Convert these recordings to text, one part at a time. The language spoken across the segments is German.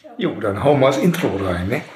Jo, dann hauen wir das Intro rein, ne?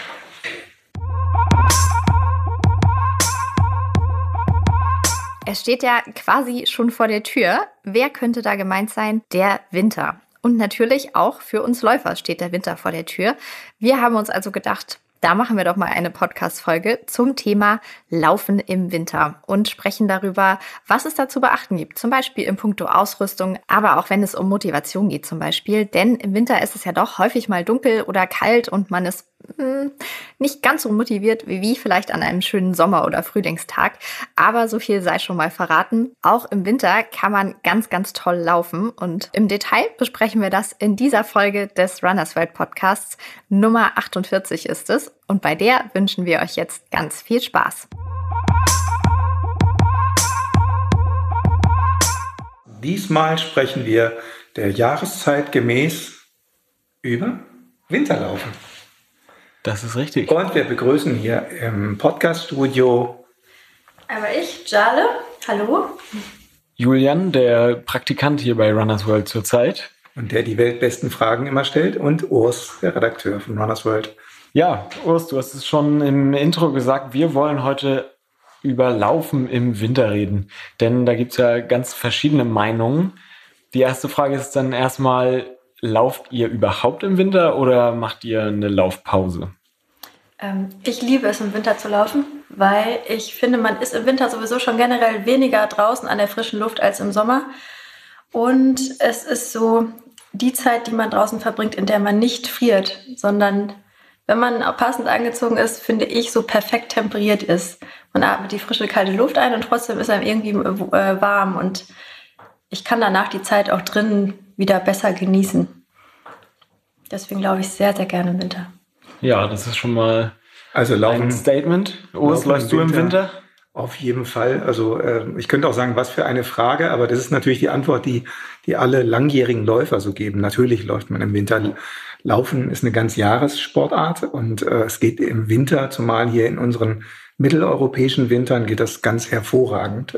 Es steht ja quasi schon vor der Tür. Wer könnte da gemeint sein? Der Winter. Und natürlich auch für uns Läufer steht der Winter vor der Tür. Wir haben uns also gedacht, da machen wir doch mal eine Podcast-Folge zum Thema Laufen im Winter und sprechen darüber, was es da zu beachten gibt. Zum Beispiel in puncto Ausrüstung, aber auch wenn es um Motivation geht zum Beispiel. Denn im Winter ist es ja doch häufig mal dunkel oder kalt und man ist nicht ganz so motiviert wie vielleicht an einem schönen Sommer- oder Frühlingstag. Aber so viel sei schon mal verraten. Auch im Winter kann man ganz, ganz toll laufen. Und im Detail besprechen wir das in dieser Folge des Runners World Podcasts. Nummer 48 ist es. Und bei der wünschen wir euch jetzt ganz viel Spaß. Diesmal sprechen wir der Jahreszeit gemäß über Winterlaufen. Das ist richtig. Und wir begrüßen hier im Podcast-Studio Aber ich, Jale, hallo. Julian, der Praktikant hier bei Runners World zurzeit. Und der die weltbesten Fragen immer stellt. Und Urs, der Redakteur von Runners World. Ja, Urs, du hast es schon im Intro gesagt, wir wollen heute über Laufen im Winter reden. Denn da gibt es ja ganz verschiedene Meinungen. Die erste Frage ist dann erstmal, lauft ihr überhaupt im Winter oder macht ihr eine Laufpause? Ich liebe es, im Winter zu laufen, weil ich finde, man ist im Winter sowieso schon generell weniger draußen an der frischen Luft als im Sommer. Und es ist so die Zeit, die man draußen verbringt, in der man nicht friert, sondern wenn man auch passend angezogen ist, finde ich, so perfekt temperiert ist. Man atmet die frische, kalte Luft ein und trotzdem ist einem irgendwie warm. Und ich kann danach die Zeit auch drinnen wieder besser genießen. Deswegen laufe ich sehr, sehr gerne im Winter. Ja, das ist schon mal Laufen, ein Statement. Urs, läufst du im Winter? Auf jeden Fall. Also ich könnte auch sagen, was für eine Frage, aber das ist natürlich die Antwort, die alle langjährigen Läufer so geben. Natürlich läuft man im Winter. Laufen ist eine ganz Jahressportart und es geht im Winter, zumal hier in unseren mitteleuropäischen Wintern, geht das ganz hervorragend.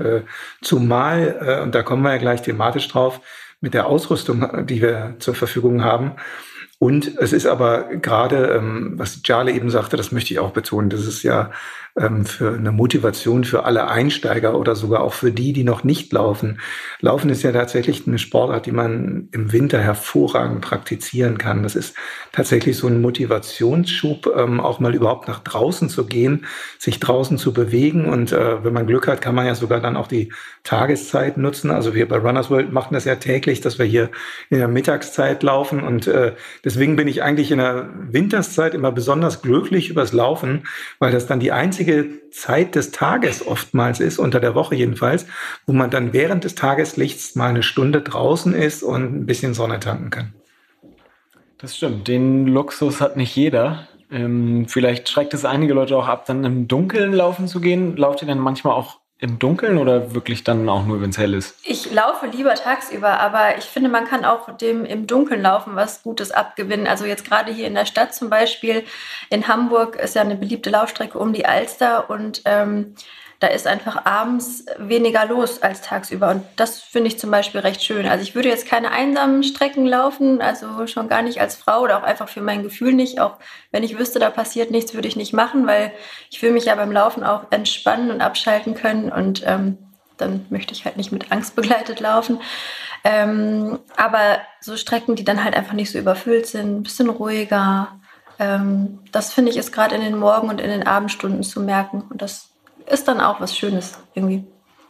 Zumal, und da kommen wir ja gleich thematisch drauf, mit der Ausrüstung, die wir zur Verfügung haben. Und es ist aber gerade, was Jale eben sagte, das möchte ich auch betonen, das ist ja für eine Motivation für alle Einsteiger oder sogar auch für die noch nicht laufen. Laufen ist ja tatsächlich eine Sportart, die man im Winter hervorragend praktizieren kann. Das ist tatsächlich so ein Motivationsschub, auch mal überhaupt nach draußen zu gehen, sich draußen zu bewegen. Und wenn man Glück hat, kann man ja sogar dann auch die Tageszeit nutzen. Also wir bei Runners World machen das ja täglich, dass wir hier in der Mittagszeit laufen. Und deswegen bin ich eigentlich in der Winterszeit immer besonders glücklich übers Laufen, weil das dann die einzige Zeit des Tages oftmals ist, unter der Woche jedenfalls, wo man dann während des Tageslichts mal eine Stunde draußen ist und ein bisschen Sonne tanken kann. Das stimmt, den Luxus hat nicht jeder. Vielleicht schreckt es einige Leute auch ab, dann im Dunkeln laufen zu gehen. Lauft ihr denn manchmal auch im Dunkeln oder wirklich dann auch nur, wenn es hell ist? Ich laufe lieber tagsüber, aber ich finde, man kann auch dem im Dunkeln laufen was Gutes abgewinnen. Also jetzt gerade hier in der Stadt zum Beispiel, in Hamburg ist ja eine beliebte Laufstrecke um die Alster und da ist einfach abends weniger los als tagsüber. Und das finde ich zum Beispiel recht schön. Also ich würde jetzt keine einsamen Strecken laufen, also schon gar nicht als Frau oder auch einfach für mein Gefühl nicht. Auch wenn ich wüsste, da passiert nichts, würde ich nicht machen, weil ich will mich ja beim Laufen auch entspannen und abschalten können. Und dann möchte ich halt nicht mit Angst begleitet laufen. Aber so Strecken, die dann halt einfach nicht so überfüllt sind, ein bisschen ruhiger, das finde ich ist gerade in den Morgen- und in den Abendstunden zu merken. Und das ist dann auch was Schönes irgendwie.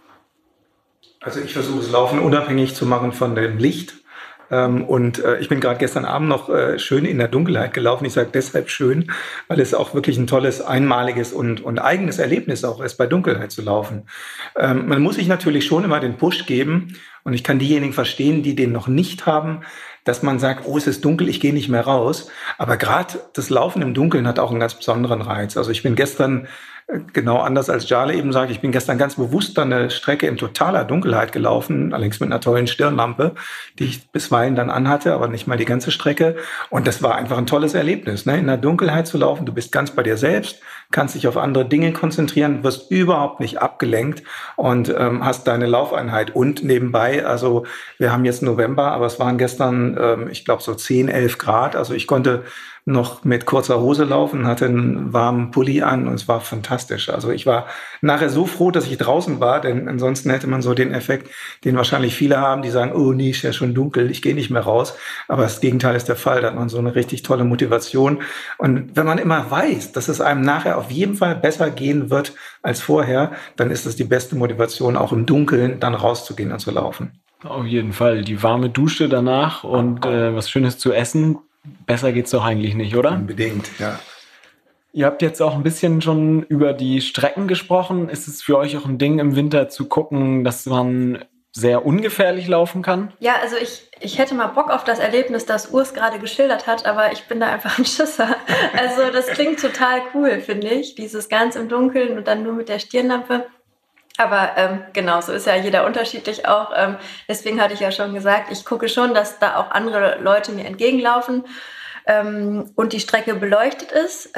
Also ich versuche das Laufen unabhängig zu machen von dem Licht. Und ich bin gerade gestern Abend noch schön in der Dunkelheit gelaufen. Ich sage deshalb schön, weil es auch wirklich ein tolles, einmaliges und eigenes Erlebnis auch ist, bei Dunkelheit zu laufen. Man muss sich natürlich schon immer den Push geben. Und ich kann diejenigen verstehen, die den noch nicht haben, dass man sagt, oh, es ist dunkel, ich gehe nicht mehr raus. Aber gerade das Laufen im Dunkeln hat auch einen ganz besonderen Reiz. Also ich bin gestern, genau anders als Jale eben sagt, ich bin gestern ganz bewusst dann eine Strecke in totaler Dunkelheit gelaufen, allerdings mit einer tollen Stirnlampe, die ich bisweilen dann anhatte, aber nicht mal die ganze Strecke. Und das war einfach ein tolles Erlebnis, ne? In der Dunkelheit zu laufen, du bist ganz bei dir selbst, kannst dich auf andere Dinge konzentrieren, wirst überhaupt nicht abgelenkt und hast deine Laufeinheit. Und nebenbei, also wir haben jetzt November, aber es waren gestern ich glaube, so 10, 11 Grad. Also ich konnte noch mit kurzer Hose laufen, hatte einen warmen Pulli an und es war fantastisch. Also ich war nachher so froh, dass ich draußen war, denn ansonsten hätte man so den Effekt, den wahrscheinlich viele haben, die sagen, oh nee, ist ja schon dunkel, ich gehe nicht mehr raus. Aber das Gegenteil ist der Fall, da hat man so eine richtig tolle Motivation. Und wenn man immer weiß, dass es einem nachher auf jeden Fall besser gehen wird als vorher, dann ist es die beste Motivation, auch im Dunkeln dann rauszugehen und zu laufen. Auf jeden Fall. Die warme Dusche danach und was Schönes zu essen. Besser geht's doch eigentlich nicht, oder? Unbedingt, ja. Ihr habt jetzt auch ein bisschen schon über die Strecken gesprochen. Ist es für euch auch ein Ding im Winter zu gucken, dass man sehr ungefährlich laufen kann? Ja, also ich hätte mal Bock auf das Erlebnis, das Urs gerade geschildert hat, aber ich bin da einfach ein Schisser. Also das klingt total cool, finde ich. Dieses ganz im Dunkeln und dann nur mit der Stirnlampe. Aber genau, so ist ja jeder unterschiedlich auch. Deswegen hatte ich ja schon gesagt, ich gucke schon, dass da auch andere Leute mir entgegenlaufen und die Strecke beleuchtet ist.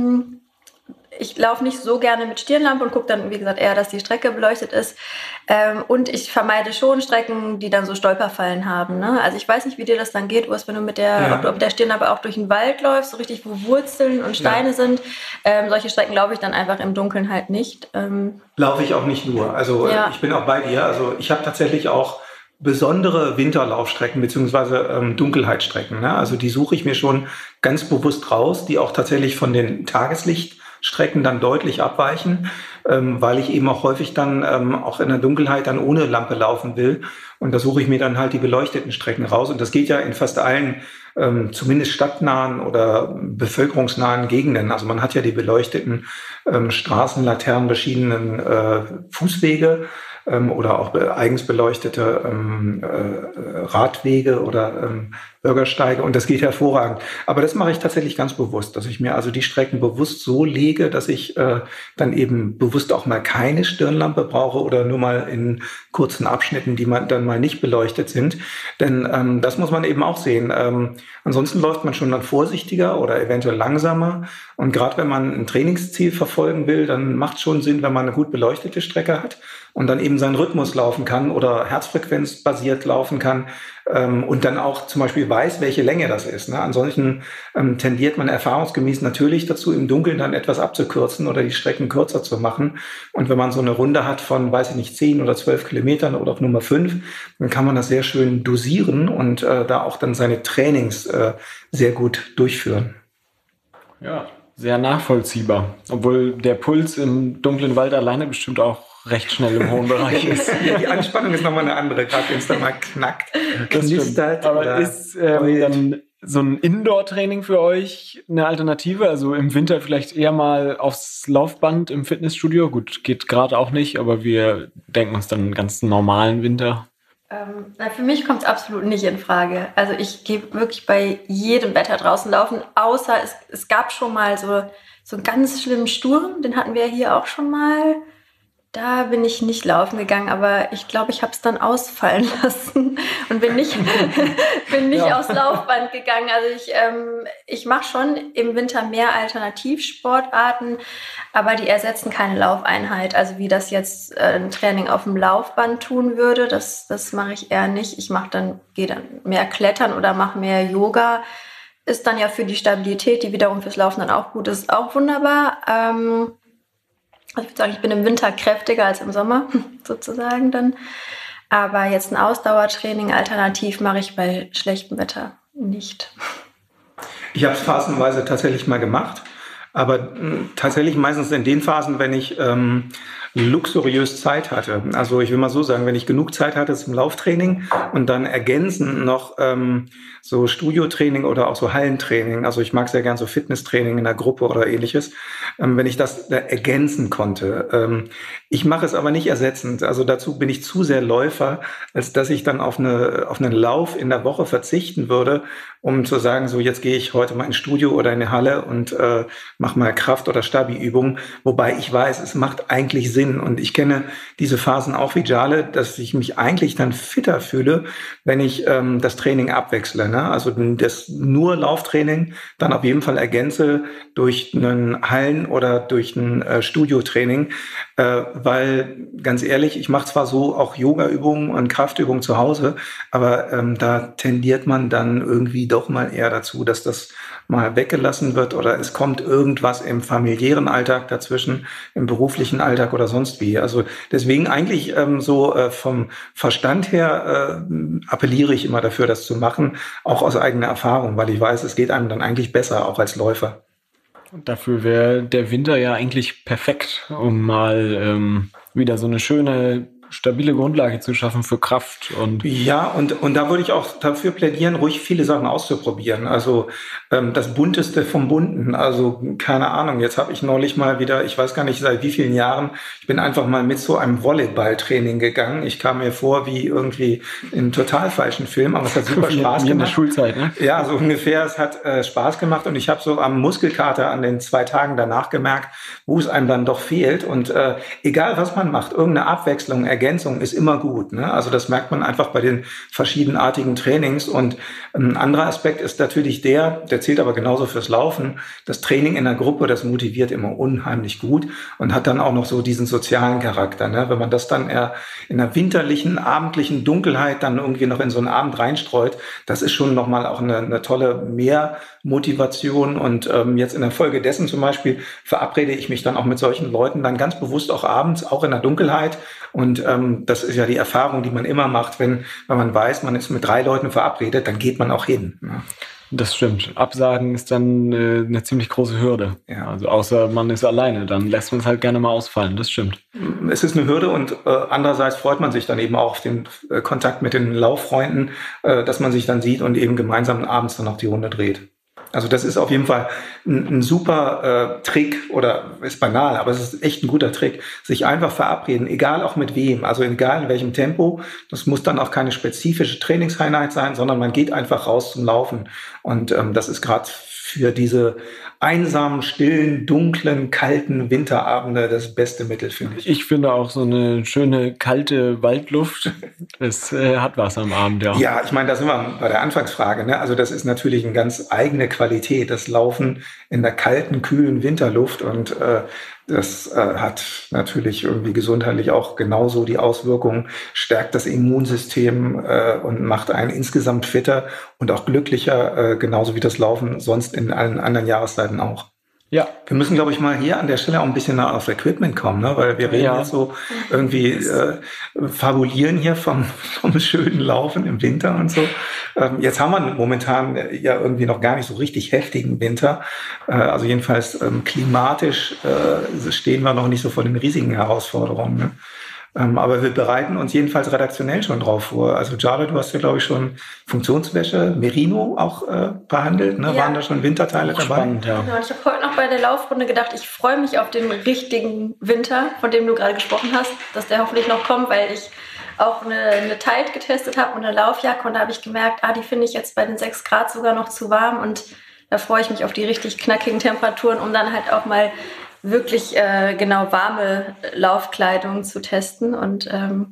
Ich laufe nicht so gerne mit Stirnlampe und gucke dann, wie gesagt, eher, dass die Strecke beleuchtet ist. Und ich vermeide schon Strecken, die dann so Stolperfallen haben. Ne? Also ich weiß nicht, wie dir das dann geht, Urs, wenn du ob du mit der Stirnlampe auch durch den Wald läufst, so richtig, wo Wurzeln und Steine sind. Solche Strecken laufe ich dann einfach im Dunkeln halt nicht. Laufe ich auch nicht nur. Also ich bin auch bei dir. Also ich habe tatsächlich auch besondere Winterlaufstrecken beziehungsweise Dunkelheitsstrecken. Ne? Also die suche ich mir schon ganz bewusst raus, die auch tatsächlich von den Tageslichtstrecken dann deutlich abweichen, weil ich eben auch häufig dann auch in der Dunkelheit dann ohne Lampe laufen will. Und da suche ich mir dann halt die beleuchteten Strecken raus. Und das geht ja in fast allen, zumindest stadtnahen oder bevölkerungsnahen Gegenden. Also man hat ja die beleuchteten Straßen, Laternen, verschiedenen Fußwege oder auch eigens beleuchtete Radwege oder Bürgersteige. Und das geht hervorragend. Aber das mache ich tatsächlich ganz bewusst, dass ich mir also die Strecken bewusst so lege, dass ich dann eben bewusst auch mal keine Stirnlampe brauche oder nur mal in kurzen Abschnitten, die dann mal nicht beleuchtet sind. Denn das muss man eben auch sehen. Ansonsten läuft man schon dann vorsichtiger oder eventuell langsamer. Und gerade wenn man ein Trainingsziel verfolgen will, dann macht es schon Sinn, wenn man eine gut beleuchtete Strecke hat und dann eben seinen Rhythmus laufen kann oder herzfrequenzbasiert laufen kann und dann auch zum Beispiel weiß, welche Länge das ist. Ne? Ansonsten tendiert man erfahrungsgemäß natürlich dazu, im Dunkeln dann etwas abzukürzen oder die Strecken kürzer zu machen. Und wenn man so eine Runde hat von, weiß ich nicht, 10 oder 12 Kilometern oder auf Nummer 5, dann kann man das sehr schön dosieren und da auch dann seine Trainings sehr gut durchführen. Ja, sehr nachvollziehbar. Obwohl der Puls im dunklen Wald alleine bestimmt auch recht schnell im hohen Bereich ist. Ja, die Anspannung ist nochmal eine andere, gerade wenn es dann mal knackt, knistert. Aber ist dann so ein Indoor-Training für euch eine Alternative? Also im Winter vielleicht eher mal aufs Laufband im Fitnessstudio? Gut, geht gerade auch nicht, aber wir denken uns dann einen ganz normalen Winter. Für mich kommt es absolut nicht in Frage. Also ich gehe wirklich bei jedem Wetter draußen laufen, außer es gab schon mal so einen ganz schlimmen Sturm, den hatten wir hier auch schon mal. Da bin ich nicht laufen gegangen, aber ich glaube, ich habe es dann ausfallen lassen und bin nicht aufs Laufband gegangen. Also ich mache schon im Winter mehr Alternativsportarten, aber die ersetzen keine Laufeinheit. Also wie das jetzt ein Training auf dem Laufband tun würde, das mache ich eher nicht. Gehe dann mehr klettern oder mache mehr Yoga. Ist dann ja für die Stabilität, die wiederum fürs Laufen dann auch gut ist, auch wunderbar. Also ich würde sagen, ich bin im Winter kräftiger als im Sommer, sozusagen dann. Aber jetzt ein Ausdauertraining alternativ mache ich bei schlechtem Wetter nicht. Ich habe es phasenweise tatsächlich mal gemacht, aber tatsächlich meistens in den Phasen, wenn ich luxuriös Zeit hatte. Also ich will mal so sagen, wenn ich genug Zeit hatte zum Lauftraining und dann ergänzend noch so Studiotraining oder auch so Hallentraining, also ich mag sehr gern so Fitnesstraining in der Gruppe oder ähnliches, wenn ich das ergänzen konnte. Ich mache es aber nicht ersetzend, also dazu bin ich zu sehr Läufer, als dass ich dann auf einen Lauf in der Woche verzichten würde, um zu sagen, so jetzt gehe ich heute mal ins Studio oder in eine Halle und mache mal Kraft- oder Stabi-Übungen, wobei ich weiß, es macht eigentlich Sinn und ich kenne diese Phasen auch wie Jale, dass ich mich eigentlich dann fitter fühle, wenn ich das Training abwechsle. Ne? Also das nur Lauftraining dann auf jeden Fall ergänze durch einen Hallen- oder durch ein Studiotraining. weil ganz ehrlich, ich mache zwar so auch Yoga-Übungen und Kraftübungen zu Hause, aber da tendiert man dann irgendwie doch mal eher dazu, dass das mal weggelassen wird oder es kommt irgendwas im familiären Alltag dazwischen, im beruflichen Alltag oder sonst wie. Also deswegen eigentlich vom Verstand her appelliere ich immer dafür, das zu machen, auch aus eigener Erfahrung, weil ich weiß, es geht einem dann eigentlich besser, auch als Läufer. Und dafür wäre der Winter ja eigentlich perfekt, um mal wieder so eine schöne, stabile Grundlage zu schaffen für Kraft. Ja, und da würde ich auch dafür plädieren, ruhig viele Sachen auszuprobieren. Also das Bunteste vom Bunten. Also keine Ahnung, jetzt habe ich neulich mal wieder, ich weiß gar nicht seit wie vielen Jahren, ich bin einfach mal mit so einem Volleyballtraining gegangen. Ich kam mir vor wie irgendwie in einem total falschen Film, aber es hat super Spaß gemacht. In der Schulzeit, ne? Ja, so ungefähr. Es hat Spaß gemacht und ich habe so am Muskelkater an den 2 Tagen danach gemerkt, wo es einem dann doch fehlt. Und egal, was man macht, irgendeine Abwechslung, Ergänzung ist immer gut. Ne? Also das merkt man einfach bei den verschiedenartigen Trainings. Und ein anderer Aspekt ist natürlich der zählt aber genauso fürs Laufen. Das Training in der Gruppe, das motiviert immer unheimlich gut und hat dann auch noch so diesen sozialen Charakter. Ne? Wenn man das dann eher in der winterlichen, abendlichen Dunkelheit dann irgendwie noch in so einen Abend reinstreut, das ist schon nochmal auch eine tolle Mehrmotivation. Und jetzt in der Folge dessen zum Beispiel verabrede ich mich dann auch mit solchen Leuten dann ganz bewusst auch abends, auch in der Dunkelheit. Und das ist ja die Erfahrung, die man immer macht, wenn man weiß, man ist mit 3 Leuten verabredet, dann geht man auch hin. Ne? Das stimmt. Absagen ist dann eine ziemlich große Hürde. Ja. Also außer man ist alleine, dann lässt man es halt gerne mal ausfallen. Das stimmt. Es ist eine Hürde und andererseits freut man sich dann eben auch auf den Kontakt mit den Lauffreunden, dass man sich dann sieht und eben gemeinsam abends dann noch die Runde dreht. Also das ist auf jeden Fall ein super Trick oder ist banal, aber es ist echt ein guter Trick, sich einfach verabreden, egal auch mit wem, also egal in welchem Tempo. Das muss dann auch keine spezifische Trainingseinheit sein, sondern man geht einfach raus zum Laufen. Und das ist gerade für diese einsamen, stillen, dunklen, kalten Winterabende das beste Mittel, finde ich. Ich finde auch so eine schöne, kalte Waldluft, das hat was am Abend, ja. Ja, ich meine, da sind wir bei der Anfangsfrage. Ne? Also das ist natürlich eine ganz eigene Qualität, das Laufen in der kalten, kühlen Winterluft und das hat natürlich irgendwie gesundheitlich auch genauso die Auswirkungen, stärkt das Immunsystem und macht einen insgesamt fitter und auch glücklicher, genauso wie das Laufen sonst in allen anderen Jahreszeiten auch. Ja. Wir müssen, glaube ich, mal hier an der Stelle auch ein bisschen auf Equipment kommen, ne? Weil wir reden jetzt so irgendwie, fabulieren hier vom schönen Laufen im Winter und so. Jetzt haben wir momentan ja irgendwie noch gar nicht so richtig heftigen Winter. Also jedenfalls klimatisch stehen wir noch nicht so vor den riesigen Herausforderungen. Ne? Aber wir bereiten uns jedenfalls redaktionell schon drauf vor. Also Jale, du hast ja, glaube ich, schon Funktionswäsche, Merino auch behandelt. Ne? Ja. Waren da schon Winterteile dabei? Spannend, ja. Genau, ich habe heute noch bei der Laufrunde gedacht, ich freue mich auf den richtigen Winter, von dem du gerade gesprochen hast, dass der hoffentlich noch kommt, weil ich auch eine Tide getestet habe und eine Laufjacke und da habe ich gemerkt, die finde ich jetzt bei den 6 Grad sogar noch zu warm und da freue ich mich auf die richtig knackigen Temperaturen, um dann halt auch mal wirklich warme Laufkleidung zu testen und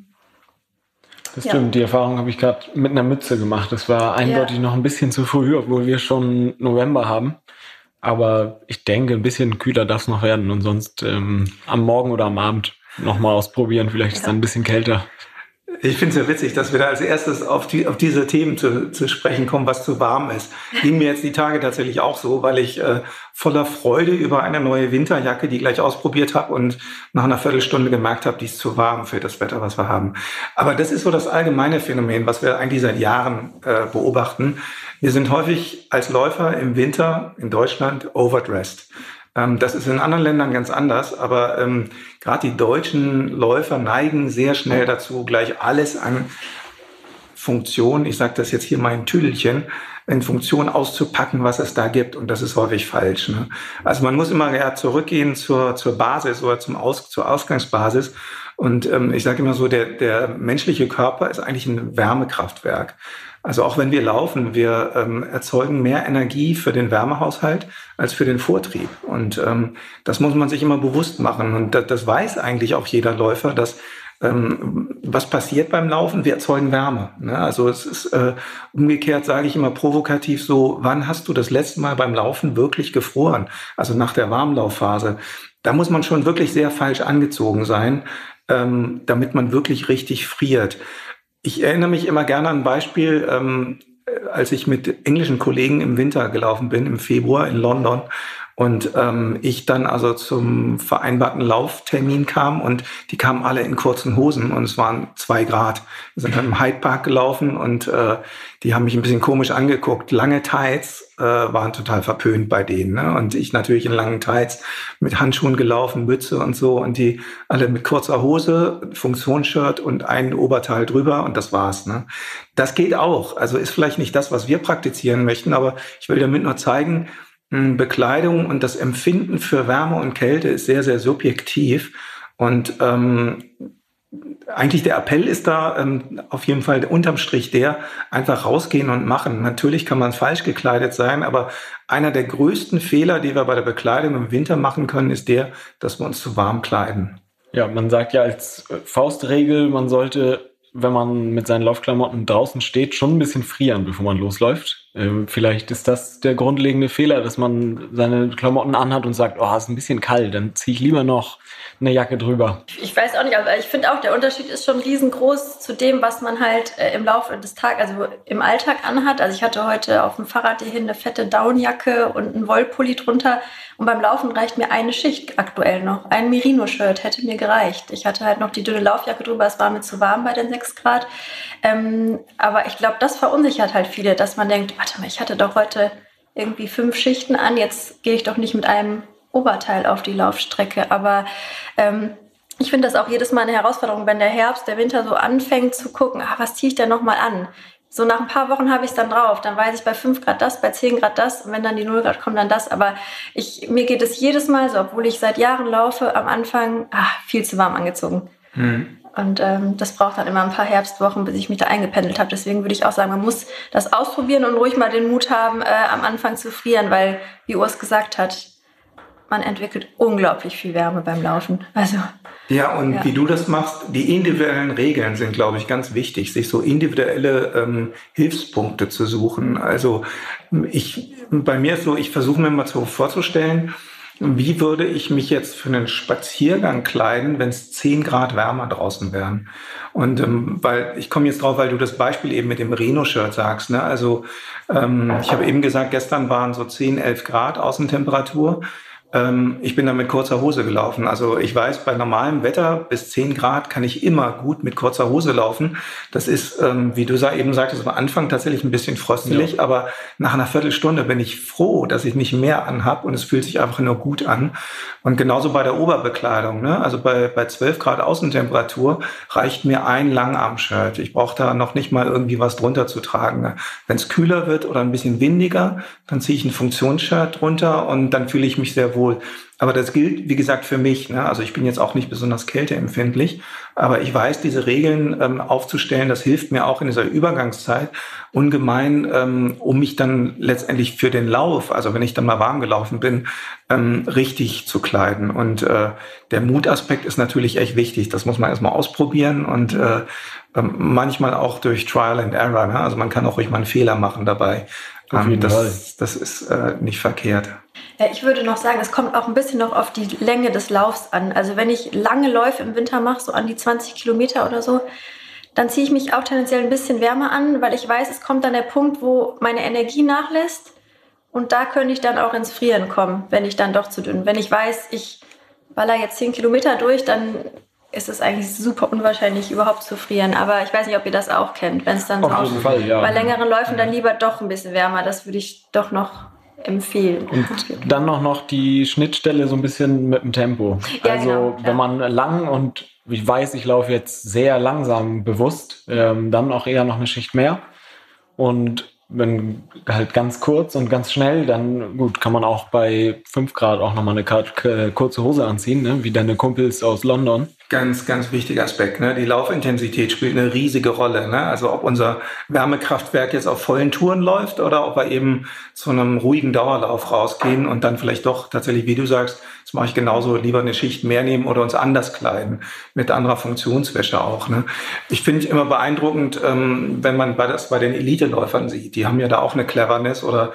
das stimmt, die Erfahrung habe ich gerade mit einer Mütze gemacht. Das war eindeutig noch ein bisschen zu früh, obwohl wir schon November haben. Aber ich denke, ein bisschen kühler darf es noch werden und sonst am Morgen oder am Abend nochmal ausprobieren. Vielleicht ist es dann ein bisschen kälter. Ich finde es ja witzig, dass wir da als erstes auf diese Themen zu sprechen kommen, was zu warm ist. Ging mir jetzt die Tage tatsächlich auch so, weil ich voller Freude über eine neue Winterjacke, die gleich ausprobiert habe und nach einer Viertelstunde gemerkt habe, die ist zu warm für das Wetter, was wir haben. Aber das ist so das allgemeine Phänomen, was wir eigentlich seit Jahren beobachten. Wir sind häufig als Läufer im Winter in Deutschland overdressed. Das ist in anderen Ländern ganz anders, aber gerade die deutschen Läufer neigen sehr schnell dazu, gleich alles an Funktion, ich sage das jetzt hier mal in Tüdelchen, in Funktion auszupacken, was es da gibt. Und das ist häufig falsch. Ne? Also man muss immer zurückgehen zur Basis oder zur Ausgangsbasis. Und ich sage immer so, der menschliche Körper ist eigentlich ein Wärmekraftwerk. Also auch wenn wir laufen, wir erzeugen mehr Energie für den Wärmehaushalt als für den Vortrieb. Und das muss man sich immer bewusst machen. Und das weiß eigentlich auch jeder Läufer, dass Was passiert beim Laufen? Wir erzeugen Wärme. Ne? Also es ist umgekehrt, sage ich immer provokativ so, wann hast du das letzte Mal beim Laufen wirklich gefroren? Also nach der Warmlaufphase. Da muss man schon wirklich sehr falsch angezogen sein, damit man wirklich richtig friert. Ich erinnere mich immer gerne an ein Beispiel, als ich mit englischen Kollegen im Winter gelaufen bin, im Februar in London. Und ich dann also zum vereinbarten Lauftermin kam und die kamen alle in kurzen Hosen und es waren 2 Grad. Wir sind dann im Hyde Park gelaufen und die haben mich ein bisschen komisch angeguckt. Lange Tights waren total verpönt bei denen. Ne? Und ich natürlich in langen Tights mit Handschuhen gelaufen, Mütze und so. Und die alle mit kurzer Hose, Funktionsshirt und ein Oberteil drüber und das war's. Ne? Das geht auch. Also ist vielleicht nicht das, was wir praktizieren möchten, aber ich will damit nur zeigen, Bekleidung und das Empfinden für Wärme und Kälte ist sehr, sehr subjektiv. Und eigentlich der Appell ist da auf jeden Fall unterm Strich der, einfach rausgehen und machen. Natürlich kann man falsch gekleidet sein, aber einer der größten Fehler, die wir bei der Bekleidung im Winter machen können, ist der, dass wir uns zu warm kleiden. Ja, man sagt ja als Faustregel, man sollte, wenn man mit seinen Laufklamotten draußen steht, schon ein bisschen frieren, bevor man losläuft. Vielleicht ist das der grundlegende Fehler, dass man seine Klamotten anhat und sagt, oh, ist ein bisschen kalt, dann ziehe ich lieber noch eine Jacke drüber. Ich weiß auch nicht, aber ich finde auch, der Unterschied ist schon riesengroß zu dem, was man halt im Laufe des Tages, also im Alltag anhat. Also ich hatte heute auf dem Fahrrad hierhin eine fette Downjacke und einen Wollpulli drunter. Und beim Laufen reicht mir eine Schicht aktuell noch. Ein Merino-Shirt hätte mir gereicht. Ich hatte halt noch die dünne Laufjacke drüber, es war mir zu warm bei den 6 Grad. Aber ich glaube, das verunsichert halt viele, dass man denkt, warte mal, ich hatte doch heute irgendwie 5 Schichten an, jetzt gehe ich doch nicht mit einem Oberteil auf die Laufstrecke. Aber ich finde das auch jedes Mal eine Herausforderung, wenn der Herbst, der Winter so anfängt zu gucken, was ziehe ich denn nochmal an? So nach ein paar Wochen habe ich es dann drauf. Dann weiß ich bei 5 Grad das, bei 10 Grad das. Und wenn dann die 0 Grad kommen, dann das. Aber mir geht es jedes Mal so, obwohl ich seit Jahren laufe, am Anfang viel zu warm angezogen. Und das braucht dann immer ein paar Herbstwochen, bis ich mich da eingependelt habe. Deswegen würde ich auch sagen, man muss das ausprobieren und ruhig mal den Mut haben, am Anfang zu frieren. Weil, wie Urs gesagt hat, man entwickelt unglaublich viel Wärme beim Laufen. Also, Wie du das machst, die individuellen Regeln sind, glaube ich, ganz wichtig, sich so individuelle Hilfspunkte zu suchen. Also bei mir ist so, ich versuche mir mal vorzustellen, wie würde ich mich jetzt für einen Spaziergang kleiden, wenn es 10 Grad wärmer draußen wären? Und weil ich komme jetzt drauf, weil du das Beispiel eben mit dem Merino-Shirt sagst. Ne? Also ich habe eben gesagt, gestern waren so 10, 11 Grad Außentemperatur. Ich bin da mit kurzer Hose gelaufen. Also ich weiß, bei normalem Wetter bis 10 Grad kann ich immer gut mit kurzer Hose laufen. Das ist, wie du eben sagtest, am Anfang tatsächlich ein bisschen fröstelig, aber nach einer Viertelstunde bin ich froh, dass ich nicht mehr anhab und es fühlt sich einfach nur gut an. Und genauso bei der Oberbekleidung. Ne? Also bei 12 Grad Außentemperatur reicht mir ein Langarm-Shirt. Ich brauche da noch nicht mal irgendwie was drunter zu tragen. Ne? Wenn es kühler wird oder ein bisschen windiger, dann ziehe ich ein Funktionsshirt drunter und dann fühle ich mich sehr wohl. Aber das gilt, wie gesagt, für mich. Ne? Also ich bin jetzt auch nicht besonders kälteempfindlich, aber ich weiß, diese Regeln aufzustellen, das hilft mir auch in dieser Übergangszeit ungemein, um mich dann letztendlich für den Lauf, also wenn ich dann mal warm gelaufen bin, richtig zu kleiden. Und der Mutaspekt ist natürlich echt wichtig. Das muss man erstmal ausprobieren und manchmal auch durch Trial and Error. Ne? Also man kann auch ruhig mal einen Fehler machen dabei. Das ist nicht verkehrt. Ja, ich würde noch sagen, es kommt auch ein bisschen noch auf die Länge des Laufs an. Also wenn ich lange Läufe im Winter mache, so an die 20 Kilometer oder so, dann ziehe ich mich auch tendenziell ein bisschen wärmer an, weil ich weiß, es kommt dann der Punkt, wo meine Energie nachlässt und da könnte ich dann auch ins Frieren kommen, wenn ich dann doch zu dünn. Wenn ich weiß, ich baller jetzt 10 Kilometer durch, dann ist es eigentlich super unwahrscheinlich, überhaupt zu frieren. Aber ich weiß nicht, ob ihr das auch kennt. Wenn es dann auf jeden Fall, ja. Bei längeren Läufen dann lieber doch ein bisschen wärmer. Das würde ich doch noch empfehlen. Und dann noch die Schnittstelle so ein bisschen mit dem Tempo. Ja, also genau, wenn man lang und ich weiß, ich laufe jetzt sehr langsam bewusst, dann auch eher noch eine Schicht mehr. Und wenn halt ganz kurz und ganz schnell, dann gut, kann man auch bei 5 Grad auch nochmal eine kurze Hose anziehen, ne? Wie deine Kumpels aus London. Ganz, ganz wichtiger Aspekt. Ne? Die Laufintensität spielt eine riesige Rolle. Ne? Also ob unser Wärmekraftwerk jetzt auf vollen Touren läuft oder ob wir eben zu einem ruhigen Dauerlauf rausgehen und dann vielleicht doch tatsächlich, wie du sagst, das mache ich genauso, lieber eine Schicht mehr nehmen oder uns anders kleiden, mit anderer Funktionswäsche auch. Ne? Ich finde immer beeindruckend, wenn man das bei den Eliteläufern sieht. Die haben ja da auch eine Cleverness oder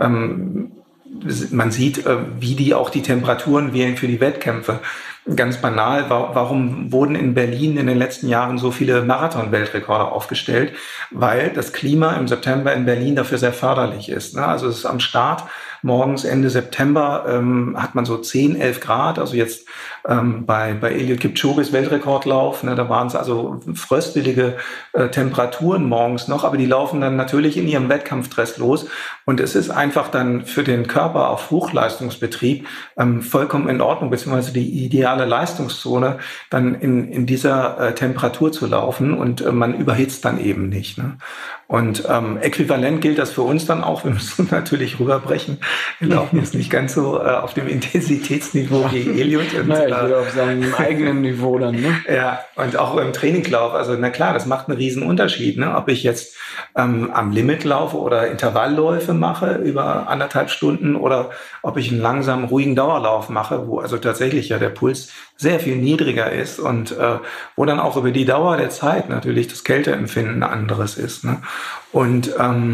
man sieht, wie die auch die Temperaturen wählen für die Wettkämpfe. Ganz banal, warum wurden in Berlin in den letzten Jahren so viele Marathon-Weltrekorde aufgestellt? Weil das Klima im September in Berlin dafür sehr förderlich ist. Ne? Also es ist am Start, morgens Ende September hat man so 10, 11 Grad. Also jetzt bei Eliud Kipchoges Weltrekordlauf, ne, da waren es also fröstelige Temperaturen morgens noch, aber die laufen dann natürlich in ihrem Wettkampfdress los. Und es ist einfach dann für den Körper auf Hochleistungsbetrieb vollkommen in Ordnung, beziehungsweise die ideale Leistungszone, dann in dieser Temperatur zu laufen und man überhitzt dann eben nicht. Ne? Und äquivalent gilt das für uns dann auch. Wir müssen natürlich rüberbrechen. Wir laufen jetzt nicht ganz so auf dem Intensitätsniveau wie Eliud. Und, naja, jeder auf seinem eigenen Niveau dann, ne? Ja, und auch im Traininglauf. Also na klar, das macht einen riesen Unterschied, ne? Ob ich jetzt am Limit laufe oder Intervallläufe mache über 1,5 Stunden oder ob ich einen langsamen, ruhigen Dauerlauf mache, wo also tatsächlich ja der Puls sehr viel niedriger ist und wo dann auch über die Dauer der Zeit natürlich das Kälteempfinden anderes ist. Ne? Und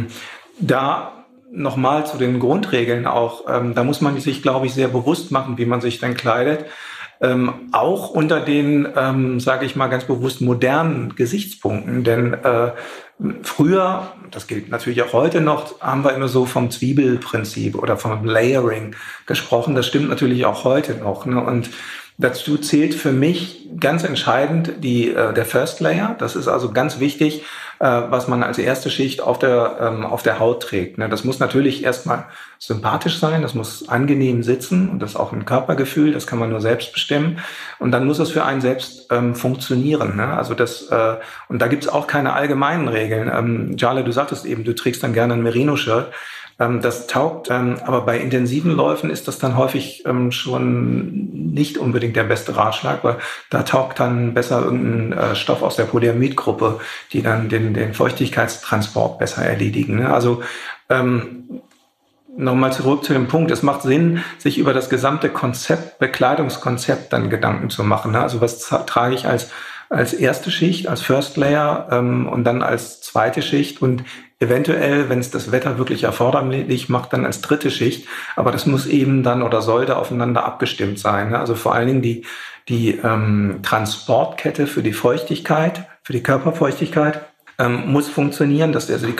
da nochmal zu den Grundregeln auch, da muss man sich, glaube ich, sehr bewusst machen, wie man sich dann kleidet. Auch unter den, sage ich mal ganz bewusst, modernen Gesichtspunkten. Denn früher, das gilt natürlich auch heute noch, haben wir immer so vom Zwiebelprinzip oder vom Layering gesprochen. Das stimmt natürlich auch heute noch. Ne? Und dazu zählt für mich ganz entscheidend der First Layer. Das ist also ganz wichtig, was man als erste Schicht auf der Haut trägt. Ne? Das muss natürlich erstmal sympathisch sein, das muss angenehm sitzen und das ist auch ein Körpergefühl, das kann man nur selbst bestimmen. Und dann muss es für einen selbst funktionieren. Ne? Also und da gibt's auch keine allgemeinen Regeln. Jale, du sagtest eben, du trägst dann gerne ein Merino-Shirt. Das taugt, aber bei intensiven Läufen ist das dann häufig schon nicht unbedingt der beste Ratschlag, weil da taugt dann besser irgendein Stoff aus der Polyamid-Gruppe, die dann den Feuchtigkeitstransport besser erledigen. Ne? Also nochmal zurück zu dem Punkt, es macht Sinn, sich über das gesamte Bekleidungskonzept dann Gedanken zu machen. Ne? Also was trage ich als erste Schicht, als First Layer und dann als zweite Schicht und eventuell, wenn es das Wetter wirklich erforderlich macht, dann als dritte Schicht. Aber das muss eben dann oder sollte aufeinander abgestimmt sein. Ne? Also vor allen Dingen die Transportkette für die Feuchtigkeit, für die Körperfeuchtigkeit muss funktionieren, dass also die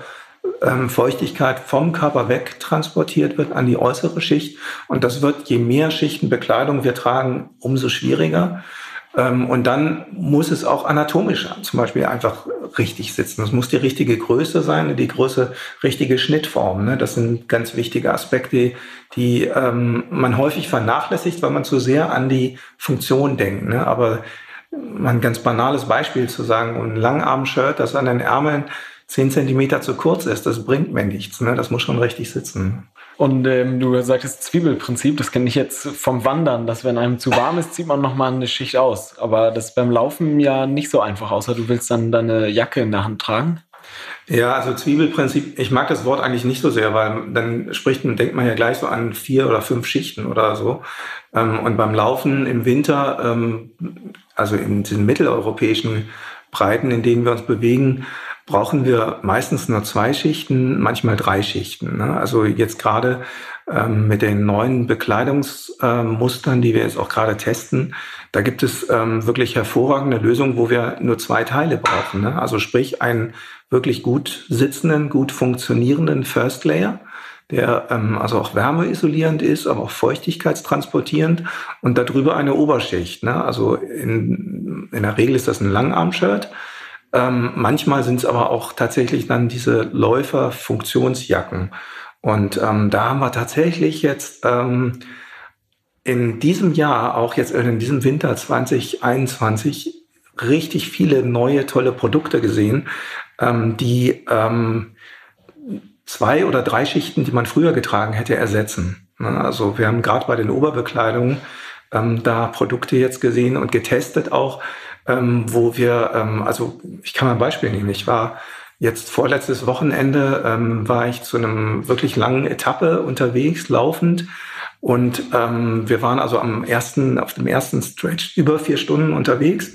Körperfeuchtigkeit vom Körper weg transportiert wird an die äußere Schicht. Und das wird, je mehr Schichten Bekleidung wir tragen, umso schwieriger. Und dann muss es auch anatomisch zum Beispiel einfach richtig sitzen. Es muss die richtige Größe sein, die richtige Schnittform. Ne? Das sind ganz wichtige Aspekte, die man häufig vernachlässigt, weil man zu sehr an die Funktion denkt. Ne? Aber ein ganz banales Beispiel zu sagen, ein Langarm-Shirt, das an den Ärmeln 10 Zentimeter zu kurz ist, das bringt mir nichts. Ne? Das muss schon richtig sitzen. Und du sagtest Zwiebelprinzip, das kenne ich jetzt vom Wandern, dass wenn einem zu warm ist, zieht man nochmal eine Schicht aus. Aber das ist beim Laufen ja nicht so einfach, außer du willst dann deine Jacke in der Hand tragen. Ja, also Zwiebelprinzip, ich mag das Wort eigentlich nicht so sehr, weil dann denkt man ja gleich so an 4 oder 5 Schichten oder so. Und beim Laufen im Winter, also in den mitteleuropäischen Breiten, in denen wir uns bewegen, brauchen wir meistens nur 2 Schichten, manchmal 3 Schichten. Ne? Also jetzt gerade mit den neuen Bekleidungsmustern, die wir jetzt auch gerade testen, da gibt es wirklich hervorragende Lösungen, wo wir nur 2 Teile brauchen. Ne? Also sprich einen wirklich gut sitzenden, gut funktionierenden First Layer, der also auch wärmeisolierend ist, aber auch feuchtigkeitstransportierend und darüber eine Oberschicht. Ne? Also in der Regel ist das ein Langarm-Shirt. Manchmal sind es aber auch tatsächlich dann diese Läufer-Funktionsjacken. Und da haben wir tatsächlich jetzt in diesem Jahr, auch jetzt in diesem Winter 2021, richtig viele neue, tolle Produkte gesehen, die 2 oder 3 Schichten, die man früher getragen hätte, ersetzen. Also wir haben gerade bei den Oberbekleidungen da Produkte jetzt gesehen und getestet auch, wo wir, also ich kann mal ein Beispiel nehmen. Ich war jetzt vorletztes Wochenende, war ich zu einem wirklich langen Etappe unterwegs, laufend. Und wir waren also auf dem ersten Stretch über 4 Stunden unterwegs.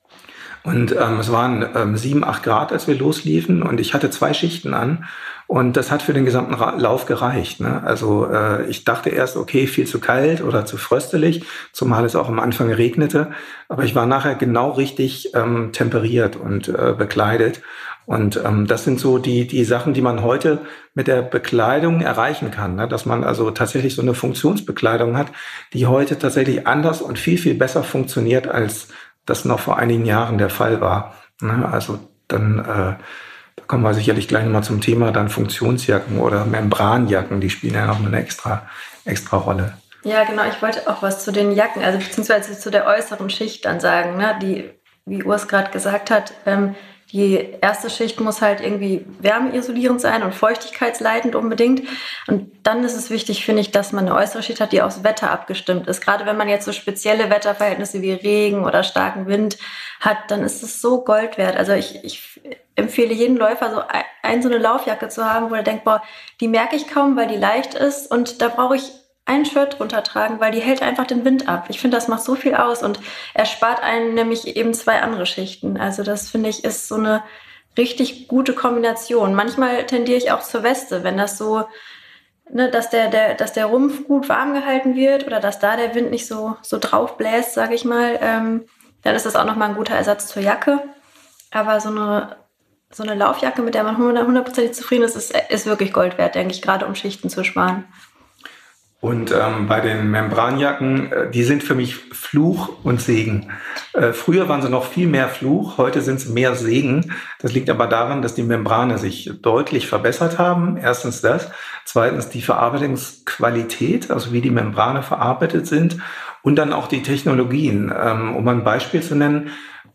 Und es waren 7, 8 Grad, als wir losliefen. Und ich hatte 2 Schichten an. Und das hat für den gesamten Lauf gereicht. Ne? Also ich dachte erst, okay, viel zu kalt oder zu fröstelig, zumal es auch am Anfang regnete. Aber ich war nachher genau richtig temperiert und bekleidet. Und das sind so die Sachen, die man heute mit der Bekleidung erreichen kann. Ne? Dass man also tatsächlich so eine Funktionsbekleidung hat, die heute tatsächlich anders und viel, viel besser funktioniert, als das noch vor einigen Jahren der Fall war. Ne? Also dann da kommen wir sicherlich gleich nochmal zum Thema dann Funktionsjacken oder Membranjacken, die spielen ja noch eine extra Rolle. Ja, genau, ich wollte auch was zu den Jacken, also beziehungsweise zu der äußeren Schicht dann sagen, ne? Die, wie Urs gerade gesagt hat, die erste Schicht muss halt irgendwie wärmeisolierend sein und feuchtigkeitsleitend unbedingt. Und dann ist es wichtig, finde ich, dass man eine äußere Schicht hat, die aufs Wetter abgestimmt ist. Gerade wenn man jetzt so spezielle Wetterverhältnisse wie Regen oder starken Wind hat, dann ist es so Gold wert. Also ich empfehle jedem Läufer, so eine Laufjacke zu haben, wo er denkt, boah, die merke ich kaum, weil die leicht ist und da brauche ich ein Shirt drunter tragen, weil die hält einfach den Wind ab. Ich finde, das macht so viel aus und erspart einen nämlich eben 2 andere Schichten. Also das, finde ich, ist so eine richtig gute Kombination. Manchmal tendiere ich auch zur Weste, wenn das so, ne, dass der Rumpf gut warm gehalten wird oder dass da der Wind nicht so drauf bläst, sage ich mal, dann ist das auch nochmal ein guter Ersatz zur Jacke. Aber so eine Laufjacke, mit der man 100% zufrieden ist wirklich Gold wert, denke ich, gerade um Schichten zu sparen. Und bei den Membranjacken, die sind für mich Fluch und Segen. Früher waren sie noch viel mehr Fluch, heute sind es mehr Segen. Das liegt aber daran, dass die Membrane sich deutlich verbessert haben. Erstens das. Zweitens die Verarbeitungsqualität, also wie die Membrane verarbeitet sind. Und dann auch die Technologien. Um mal ein Beispiel zu nennen,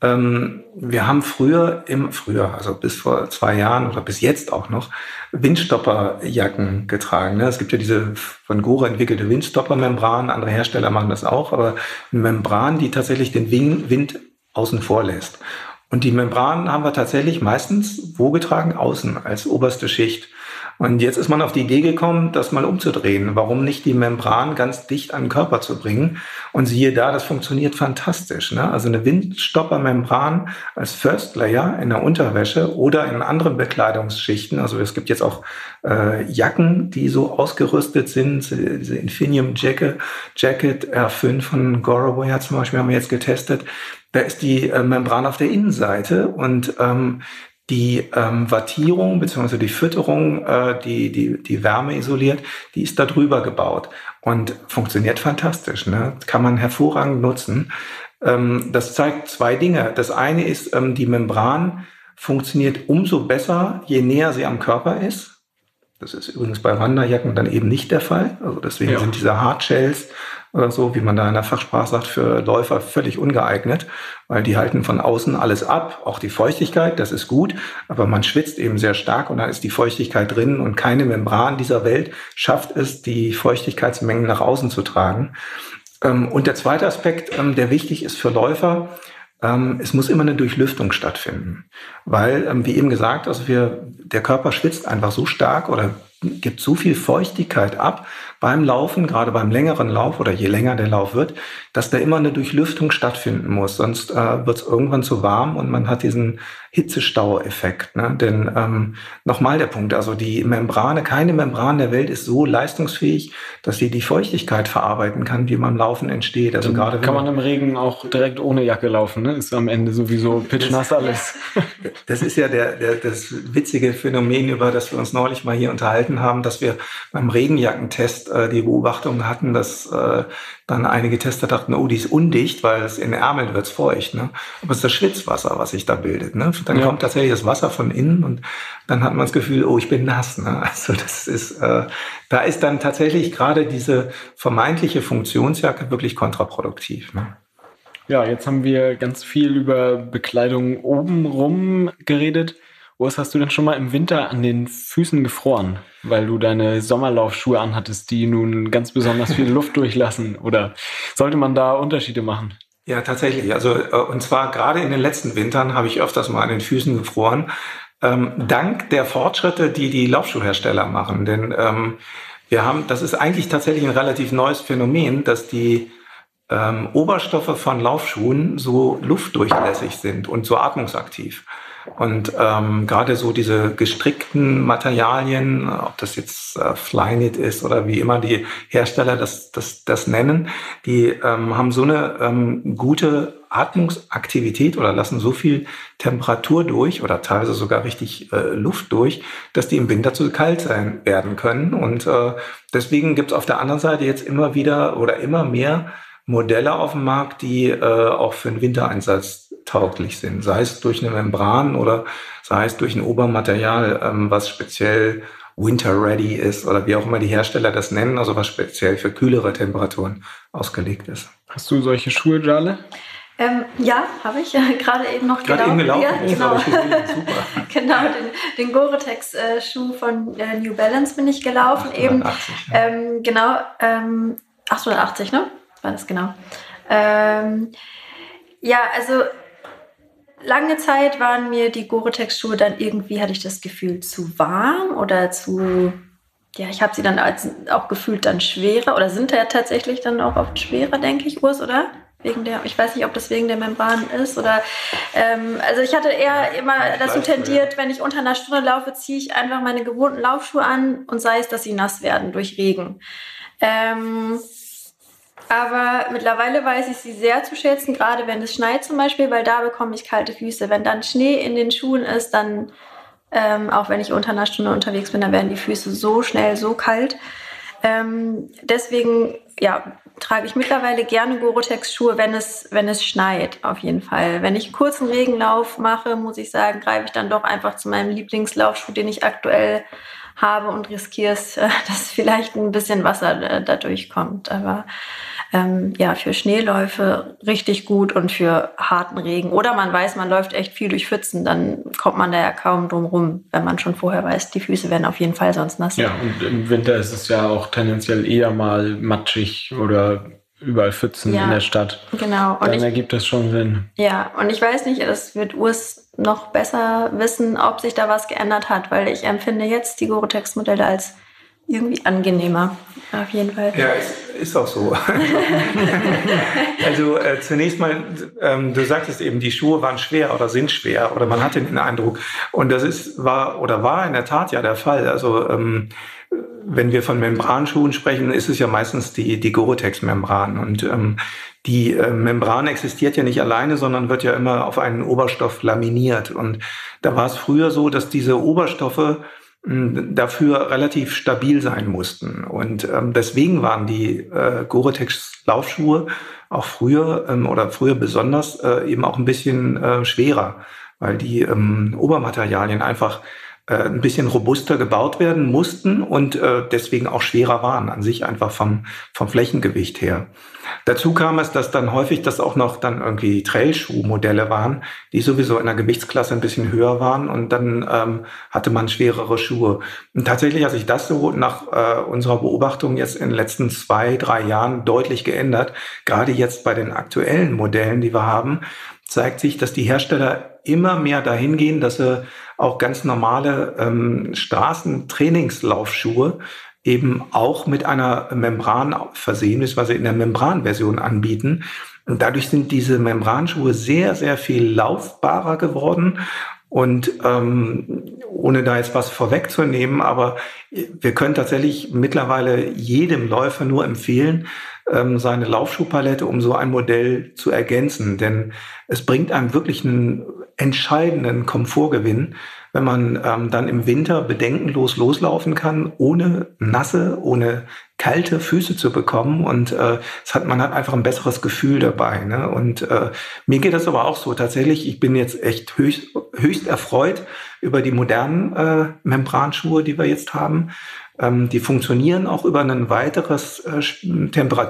wir haben früher, also bis vor 2 Jahren oder bis jetzt auch noch, Windstopperjacken getragen. Ne? Es gibt ja diese von Gore entwickelte Windstoppermembran, andere Hersteller machen das auch, aber eine Membran, die tatsächlich den Wind außen vor lässt. Und die Membran haben wir tatsächlich meistens wo getragen? Außen, als oberste Schicht. Und jetzt ist man auf die Idee gekommen, das mal umzudrehen. Warum nicht die Membran ganz dicht an den Körper zu bringen? Und siehe da, das funktioniert fantastisch. Ne? Also eine Windstoppermembran als First Layer in der Unterwäsche oder in anderen Bekleidungsschichten. Also es gibt jetzt auch Jacken, die so ausgerüstet sind. Diese Infinium Jacket R5 von Goreware zum Beispiel haben wir jetzt getestet. Da ist die Membran auf der Innenseite und die Wattierung bzw. die Fütterung, die Wärme isoliert, die ist da drüber gebaut und funktioniert fantastisch. Ne? Kann man hervorragend nutzen. Das zeigt 2 Dinge. Das eine ist, die Membran funktioniert umso besser, je näher sie am Körper ist. Das ist übrigens bei Wanderjacken dann eben nicht der Fall. Also deswegen sind diese Hardshells oder so, wie man da in der Fachsprache sagt, für Läufer völlig ungeeignet, weil die halten von außen alles ab, auch die Feuchtigkeit, das ist gut, aber man schwitzt eben sehr stark und dann ist die Feuchtigkeit drin und keine Membran dieser Welt schafft es, die Feuchtigkeitsmengen nach außen zu tragen. Und der zweite Aspekt, der wichtig ist für Läufer, es muss immer eine Durchlüftung stattfinden, weil, wie eben gesagt, also der Körper schwitzt einfach so stark oder gibt so viel Feuchtigkeit ab beim Laufen, gerade beim längeren Lauf oder je länger der Lauf wird, dass da immer eine Durchlüftung stattfinden muss. Sonst wird es irgendwann zu warm und man hat diesen Hitzestau-Effekt. Ne? Denn nochmal der Punkt, also die Membrane, keine Membran der Welt ist so leistungsfähig, dass sie die Feuchtigkeit verarbeiten kann, die beim Laufen entsteht. Also gerade kann man im Regen auch direkt ohne Jacke laufen, ne? Ist am Ende sowieso pitchnass alles. Das ist ja das witzige Phänomen, über das wir uns neulich mal hier unterhalten haben, dass wir beim Regenjackentest die Beobachtung hatten, dass dann einige Tester dachten, oh, die ist undicht, weil es in Ärmeln wird's feucht. Ne? Aber es ist das Schwitzwasser, was sich da bildet. Ne? Dann kommt tatsächlich das Wasser von innen und dann hat man das Gefühl, oh, ich bin nass. Ne? Also das ist, da ist dann tatsächlich gerade diese vermeintliche Funktionsjacke wirklich kontraproduktiv. Ne? Ja, jetzt haben wir ganz viel über Bekleidung obenrum geredet. Urs, hast du denn schon mal im Winter an den Füßen gefroren, weil du deine Sommerlaufschuhe anhattest, die nun ganz besonders viel Luft durchlassen? Oder sollte man da Unterschiede machen? Ja, tatsächlich. Also, und zwar gerade in den letzten Wintern habe ich öfters mal an den Füßen gefroren. Dank der Fortschritte, die die Laufschuhhersteller machen. Denn das ist eigentlich tatsächlich ein relativ neues Phänomen, dass die Oberstoffe von Laufschuhen so luftdurchlässig sind und so atmungsaktiv. Und gerade so diese gestrickten Materialien, ob das jetzt Flyknit ist oder wie immer die Hersteller das nennen, die haben so eine gute Atmungsaktivität oder lassen so viel Temperatur durch oder teilweise sogar richtig Luft durch, dass die im Winter zu kalt sein werden können. Und deswegen gibt es auf der anderen Seite jetzt immer wieder oder immer mehr Modelle auf dem Markt, die auch für den Wintereinsatz tauglich sind. Sei es durch eine Membran oder sei es durch ein Obermaterial, was speziell winter-ready ist oder wie auch immer die Hersteller das nennen, also was speziell für kühlere Temperaturen ausgelegt ist. Hast du solche Schuhe, Jale? Ja, habe ich gerade eben noch gelaufen. Ja, genau. Super. Genau, den Gore-Tex-Schuh von New Balance bin ich gelaufen. 880, eben. Genau, 880, ne? War das genau. Ja, also lange Zeit waren mir die Gore-Tex-Schuhe dann irgendwie, hatte ich das Gefühl, zu warm oder ich habe sie dann auch gefühlt dann schwerer oder sind ja tatsächlich dann auch oft schwerer, denke ich, Urs, oder? Ich weiß nicht, ob das wegen der Membran ist oder, also ich hatte eher immer dazu tendiert, wenn ich unter einer Stunde laufe, ziehe ich einfach meine gewohnten Laufschuhe an und sei es, dass sie nass werden durch Regen. Aber mittlerweile weiß ich sie sehr zu schätzen, gerade wenn es schneit zum Beispiel, weil da bekomme ich kalte Füße. Wenn dann Schnee in den Schuhen ist, dann, auch wenn ich unter einer Stunde unterwegs bin, dann werden die Füße so schnell so kalt. Deswegen, ja, trage ich mittlerweile gerne Gore-Tex-Schuhe, wenn es schneit, auf jeden Fall. Wenn ich einen kurzen Regenlauf mache, muss ich sagen, greife ich dann doch einfach zu meinem Lieblingslaufschuh, den ich aktuell habe und riskiere es, dass vielleicht ein bisschen Wasser da durchkommt. Aber für Schneeläufe richtig gut und für harten Regen. Oder man weiß, man läuft echt viel durch Pfützen, dann kommt man da ja kaum drum rum, wenn man schon vorher weiß, die Füße werden auf jeden Fall sonst nass. Ja, und im Winter ist es ja auch tendenziell eher mal matschig oder überall Pfützen in der Stadt. Genau. Und dann ergibt das schon Sinn. Ja, und ich weiß nicht, das wird Urs noch besser wissen, ob sich da was geändert hat, weil ich empfinde jetzt die Gore-Tex-Modelle als irgendwie angenehmer, auf jeden Fall. Ja, ist auch so. Also zunächst mal, du sagtest eben, die Schuhe waren schwer oder sind schwer oder man hatte den Eindruck. Und das war in der Tat ja der Fall. Also wenn wir von Membranschuhen sprechen, ist es ja meistens die Gore-Tex-Membran. Und die Membran existiert ja nicht alleine, sondern wird ja immer auf einen Oberstoff laminiert. Und da war es früher so, dass diese Oberstoffe dafür relativ stabil sein mussten. Und deswegen waren die Gore-Tex-Laufschuhe auch früher besonders eben auch ein bisschen schwerer, weil die Obermaterialien einfach ein bisschen robuster gebaut werden mussten und deswegen auch schwerer waren an sich einfach vom Flächengewicht her. Dazu kam es, dass dann häufig das auch noch dann irgendwie Trailschuhmodelle waren, die sowieso in der Gewichtsklasse ein bisschen höher waren und dann hatte man schwerere Schuhe. Und tatsächlich hat sich das so nach unserer Beobachtung jetzt in den letzten 2-3 Jahren deutlich geändert. Gerade jetzt bei den aktuellen Modellen, die wir haben, zeigt sich, dass die Hersteller immer mehr dahin gehen, dass sie auch ganz normale Straßentrainingslaufschuhe eben auch mit einer Membran versehen, beziehungsweise in der Membranversion anbieten. Und dadurch sind diese Membranschuhe sehr, sehr viel laufbarer geworden. Und ohne da jetzt was vorwegzunehmen, aber wir können tatsächlich mittlerweile jedem Läufer nur empfehlen, seine Laufschuhpalette um so ein Modell zu ergänzen. Denn es bringt einem wirklich einen entscheidenden Komfortgewinn, wenn man dann im Winter bedenkenlos loslaufen kann, ohne ohne kalte Füße zu bekommen. Und man hat einfach ein besseres Gefühl dabei. Ne? Und mir geht das aber auch so. Tatsächlich, ich bin jetzt echt höchst erfreut über die modernen Membranschuhe, die wir jetzt haben. Die funktionieren auch über ein weiteres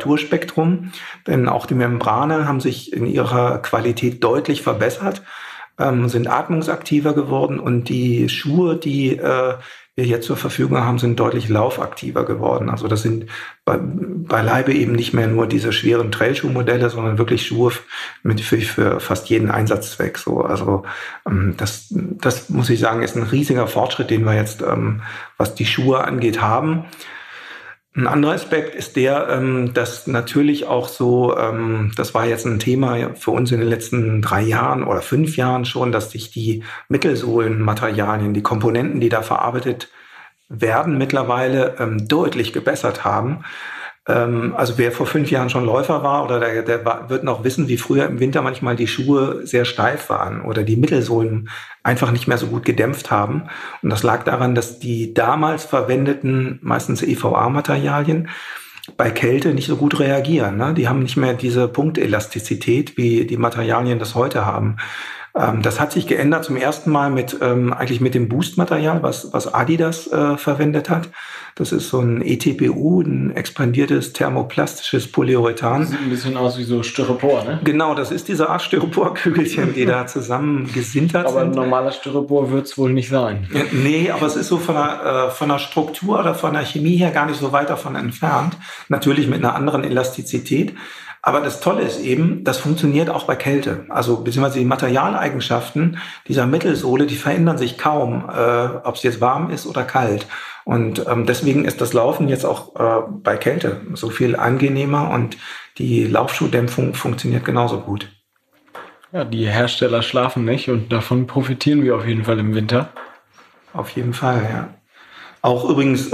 Temperaturspektrum, denn auch die Membrane haben sich in ihrer Qualität deutlich verbessert. sind atmungsaktiver geworden und die Schuhe, die wir jetzt zur Verfügung haben, sind deutlich laufaktiver geworden. Also das sind beileibe eben nicht mehr nur diese schweren Trailschuhmodelle, sondern wirklich Schuhe für fast jeden Einsatzzweck. So, also das muss ich sagen, ist ein riesiger Fortschritt, den wir jetzt, was die Schuhe angeht, haben. Ein anderer Aspekt ist der, dass natürlich auch so, das war jetzt ein Thema für uns in den letzten 3 Jahren oder 5 Jahren schon, dass sich die Mittelsohlenmaterialien, die Komponenten, die da verarbeitet werden, mittlerweile deutlich gebessert haben. Also wer vor 5 Jahren schon Läufer war oder der wird noch wissen, wie früher im Winter manchmal die Schuhe sehr steif waren oder die Mittelsohlen einfach nicht mehr so gut gedämpft haben. Und das lag daran, dass die damals verwendeten, meistens EVA-Materialien, bei Kälte nicht so gut reagieren. Ne? Die haben nicht mehr diese Punktelastizität, wie die Materialien das heute haben. Das hat sich geändert zum ersten Mal eigentlich mit dem Boost-Material, was Adidas verwendet hat. Das ist so ein ETPU, ein expandiertes thermoplastisches Polyurethan. Sieht ein bisschen aus wie so Styropor, ne? Genau, das ist diese Art Styroporkügelchen, die da zusammen gesintert sind. Aber ein normaler Styropor wird es wohl nicht sein. Nee, aber es ist so von der Struktur oder von der Chemie her gar nicht so weit davon entfernt. Natürlich mit einer anderen Elastizität. Aber das Tolle ist eben, das funktioniert auch bei Kälte. Also beziehungsweise die Materialeigenschaften dieser Mittelsohle, die verändern sich kaum, ob es jetzt warm ist oder kalt. Und deswegen ist das Laufen jetzt auch bei Kälte so viel angenehmer und die Laufschuhdämpfung funktioniert genauso gut. Ja, die Hersteller schlafen nicht und davon profitieren wir auf jeden Fall im Winter. Auf jeden Fall, ja. Auch übrigens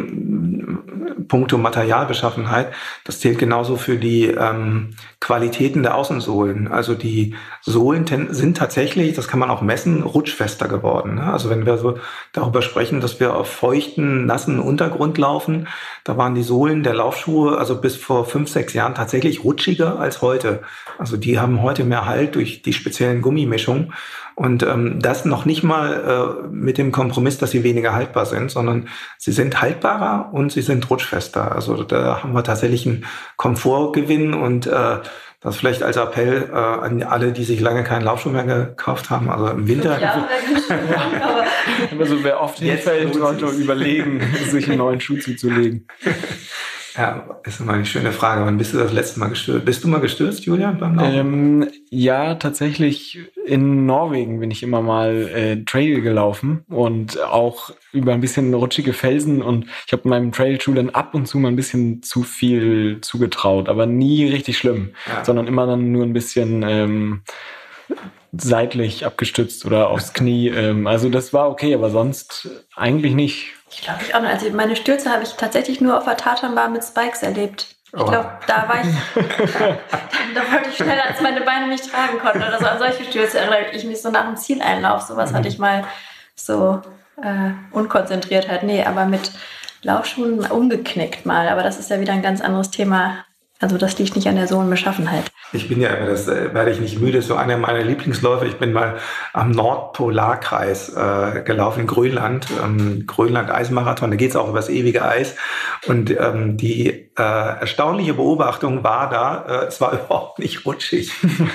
puncto Materialbeschaffenheit, das zählt genauso für die Qualitäten der Außensohlen. Also die Sohlen sind tatsächlich, das kann man auch messen, rutschfester geworden. Ne? Also wenn wir so darüber sprechen, dass wir auf feuchten, nassen Untergrund laufen, da waren die Sohlen der Laufschuhe also bis vor 5, 6 Jahren tatsächlich rutschiger als heute. Also die haben heute mehr Halt durch die speziellen Gummimischungen. Und das noch nicht mal mit dem Kompromiss, dass sie weniger haltbar sind, sondern sie sind haltbarer und sie sind rutschfester. Also da haben wir tatsächlich einen Komfortgewinn und das vielleicht als Appell an alle, die sich lange keinen Laufschuh mehr gekauft haben. Also im Winter. Also wer oft hinfällt, sollte überlegen, sich einen neuen Schuh zuzulegen. Ja, ist immer eine schöne Frage. Wann bist du das letzte Mal gestürzt? Bist du mal gestürzt, Julian, beim Laufen? Ja, tatsächlich in Norwegen bin ich immer mal Trail gelaufen und auch über ein bisschen rutschige Felsen und ich habe meinem Trailschuh dann ab und zu mal ein bisschen zu viel zugetraut, aber nie richtig schlimm, sondern immer dann nur ein bisschen seitlich abgestützt oder aufs Knie. Also das war okay, aber sonst eigentlich nicht. Ich glaube ich auch noch. Also meine Stürze habe ich tatsächlich nur auf der Tatanbahn mit Spikes erlebt. Ich glaube, da war ich, da wollte ich schneller, als meine Beine mich tragen konnten oder so. An solche Stürze erinnere ich mich so nach dem Zieleinlauf. Sowas hatte ich mal so unkonzentriert halt. Nee, aber mit Laufschuhen umgeknickt mal. Aber das ist ja wieder ein ganz anderes Thema. Also das liegt nicht an der Sohlenbeschaffenheit. Ich bin ja, das werde ich nicht müde, so einer meiner Lieblingsläufe. Ich bin mal am Nordpolarkreis gelaufen in Grönland, Grönland-Eismarathon. Da geht es auch über das ewige Eis. Und die erstaunliche Beobachtung war da, es war überhaupt nicht rutschig.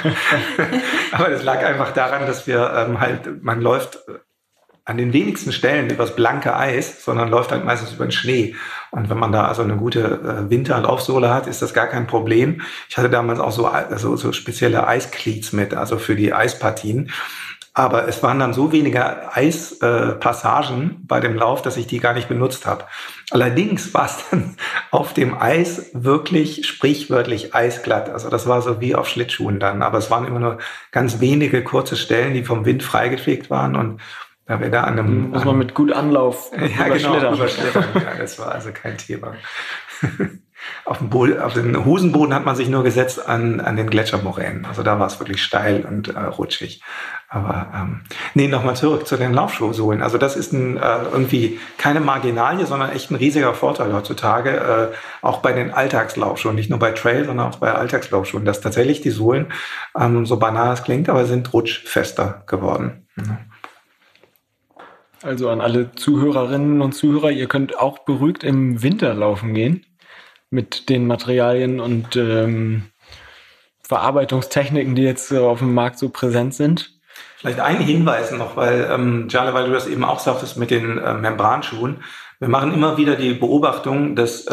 Aber das lag einfach daran, dass wir man läuft an den wenigsten Stellen übers blanke Eis, sondern läuft halt meistens über den Schnee. Und wenn man da also eine gute Winterlaufsohle hat, ist das gar kein Problem. Ich hatte damals auch so spezielle Eiskleats mit, also für die Eispartien. Aber es waren dann so wenige Eispassagen bei dem Lauf, dass ich die gar nicht benutzt habe. Allerdings war es dann auf dem Eis wirklich sprichwörtlich eisglatt. Also das war so wie auf Schlittschuhen dann. Aber es waren immer nur ganz wenige kurze Stellen, die vom Wind freigefegt waren und da wir da an einem... Muss man mit gut Anlauf überschlittern. Ja, das war also kein Thema. Auf den Hosenboden hat man sich nur gesetzt an den Gletschermoränen. Also da war es wirklich steil und rutschig. Aber nochmal zurück zu den Laufschuhsohlen. Also das ist irgendwie keine Marginalie, sondern echt ein riesiger Vorteil heutzutage. Auch bei den Alltagslaufschuhen, nicht nur bei Trail, sondern auch bei Alltagslaufschuhen, dass tatsächlich die Sohlen, so banal es klingt, aber sind rutschfester geworden. Mhm. Also an alle Zuhörerinnen und Zuhörer, ihr könnt auch beruhigt im Winter laufen gehen mit den Materialien und Verarbeitungstechniken, die jetzt auf dem Markt so präsent sind. Vielleicht ein Hinweis noch, weil, Jale, weil du das eben auch sagtest mit den Membranschuhen. Wir machen immer wieder die Beobachtung, dass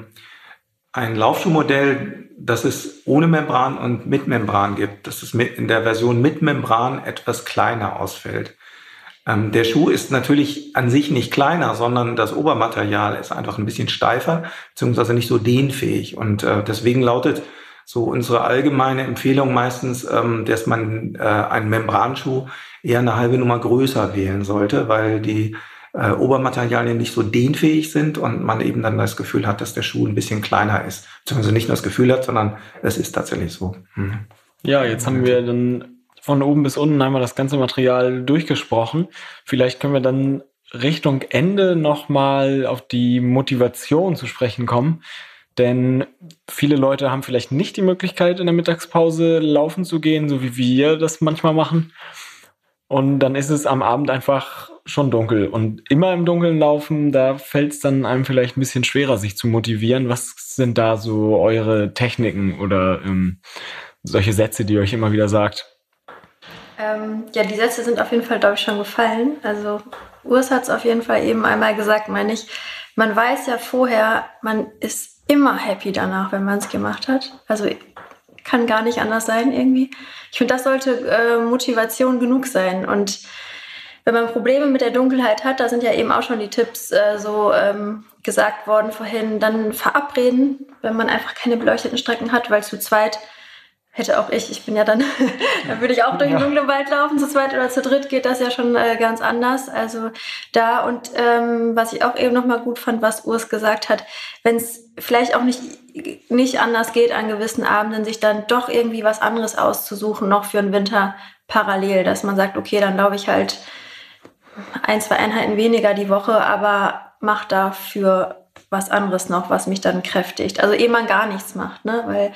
ein Laufschuhmodell, das es ohne Membran und mit Membran gibt, dass es in der Version mit Membran etwas kleiner ausfällt. Der Schuh ist natürlich an sich nicht kleiner, sondern das Obermaterial ist einfach ein bisschen steifer, beziehungsweise nicht so dehnfähig. Und deswegen lautet so unsere allgemeine Empfehlung meistens, dass man einen Membranschuh eher eine halbe Nummer größer wählen sollte, weil die Obermaterialien nicht so dehnfähig sind und man eben dann das Gefühl hat, dass der Schuh ein bisschen kleiner ist. Beziehungsweise nicht nur das Gefühl hat, sondern es ist tatsächlich so. Ja, jetzt haben wir dann von oben bis unten einmal das ganze Material durchgesprochen. Vielleicht können wir dann Richtung Ende nochmal auf die Motivation zu sprechen kommen. Denn viele Leute haben vielleicht nicht die Möglichkeit, in der Mittagspause laufen zu gehen, so wie wir das manchmal machen. Und dann ist es am Abend einfach schon dunkel. Und immer im Dunkeln laufen, da fällt es dann einem vielleicht ein bisschen schwerer, sich zu motivieren. Was sind da so eure Techniken oder solche Sätze, die ihr euch immer wieder sagt? Ja, die Sätze sind auf jeden Fall, glaube ich, schon gefallen. Also Urs hat es auf jeden Fall eben einmal gesagt, meine ich. Man weiß ja vorher, man ist immer happy danach, wenn man es gemacht hat. Also kann gar nicht anders sein irgendwie. Ich finde, das sollte Motivation genug sein. Und wenn man Probleme mit der Dunkelheit hat, da sind ja eben auch schon die Tipps gesagt worden vorhin, dann verabreden, wenn man einfach keine beleuchteten Strecken hat, weil zu zweit hätte auch ich bin ja dann, dann würde ich auch durch den dunklen Wald laufen, zu zweit oder zu dritt geht das ja schon ganz anders. Also da und was ich auch eben nochmal gut fand, was Urs gesagt hat, wenn es vielleicht auch nicht anders geht an gewissen Abenden, sich dann doch irgendwie was anderes auszusuchen, noch für den Winter parallel, dass man sagt, okay, dann laufe ich halt 1-2 Einheiten weniger die Woche, aber mach dafür was anderes noch, was mich dann kräftigt. Also ehe man gar nichts macht, ne, weil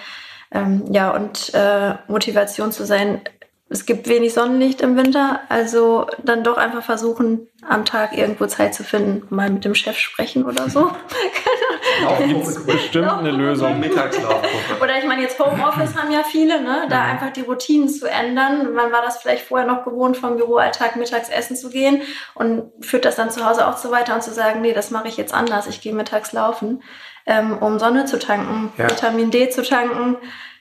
Motivation zu sein, es gibt wenig Sonnenlicht im Winter, also dann doch einfach versuchen, am Tag irgendwo Zeit zu finden, mal mit dem Chef sprechen oder so. Da gibt es bestimmt eine Lösung. Mittagslaufgruppe. Oder ich meine, jetzt Homeoffice haben ja viele, ne? Da einfach die Routinen zu ändern. Man war das vielleicht vorher noch gewohnt, vom Büroalltag mittags essen zu gehen und führt das dann zu Hause auch so weiter und zu sagen, nee, das mache ich jetzt anders, ich gehe mittags laufen, um Sonne zu tanken, Vitamin D zu tanken,